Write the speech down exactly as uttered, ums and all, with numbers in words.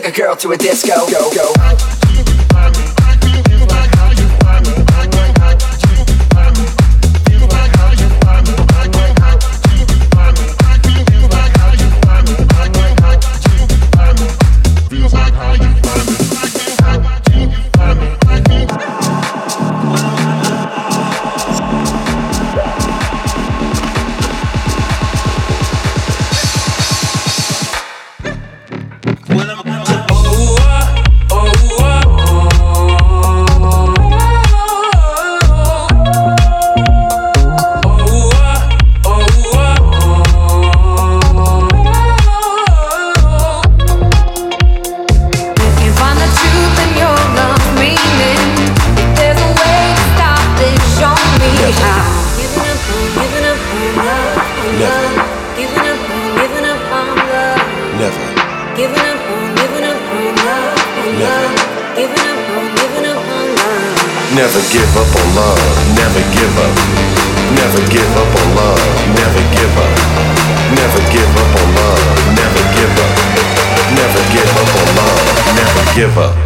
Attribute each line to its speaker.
Speaker 1: a girl to a disco. Go, go.
Speaker 2: Never give up on love, never give up. Never give up on love, never give up. Never give up on love, never give up. Never give up on love, never give up.